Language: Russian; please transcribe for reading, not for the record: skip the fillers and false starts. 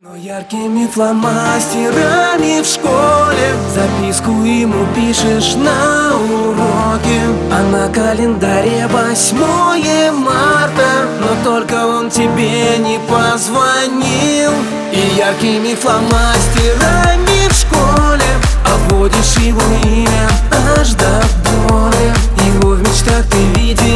Но яркими фломастерами в школе записку ему пишешь на уроке, а на календаре 8 марта, но только он тебе не позвонил. И яркими фломастерами в школе обводишь его имя аж до боли. Его в мечтах ты видишь